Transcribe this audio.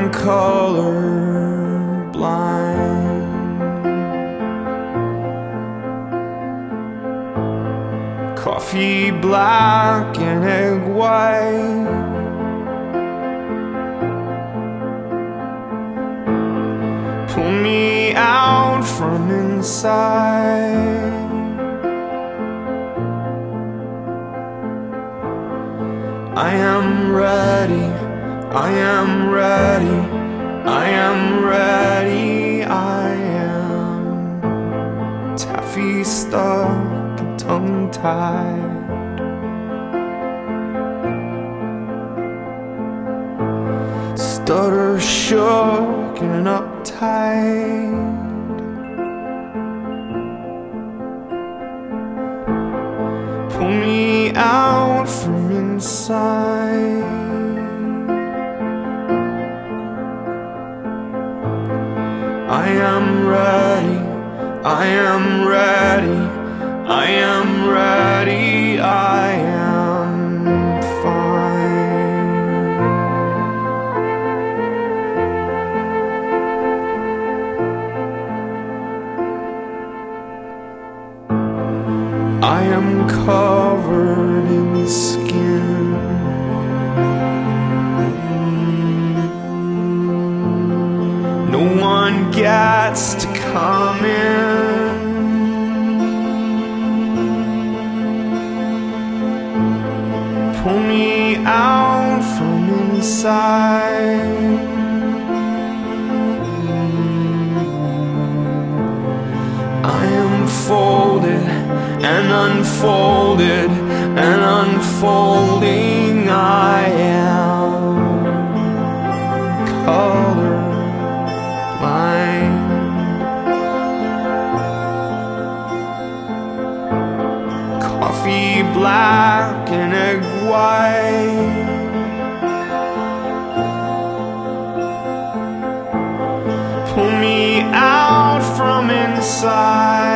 am color blind. Coffee black and egg white, pull me out from inside. I am ready, I am ready, I am ready, I am taffy stuck and tongue-tied. Stutter shook and uptight. Pull me out from inside. I am ready, I am ready, I am ready, I am fine. I am covered in skin. No one gets to come in. Pull me out from inside. I am folded and unfolded and unfolding. I am color blind. Coffee black and egg white, pull me out from inside.